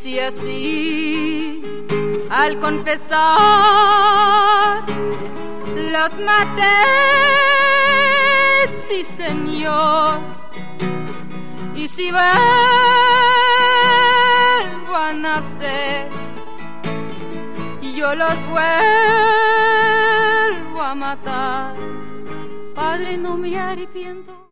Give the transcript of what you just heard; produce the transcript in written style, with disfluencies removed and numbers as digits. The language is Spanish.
si así al confesar los maté, sí señor, y si vuelvo a nacer, yo los vuelvo a matar. Padre, no me arrepiento.